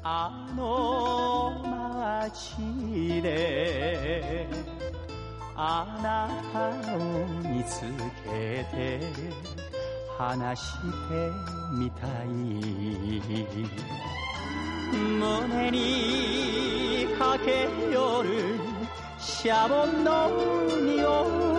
あの街であなたを見つけて話してみたい。胸に駆け寄るシャボンの匂い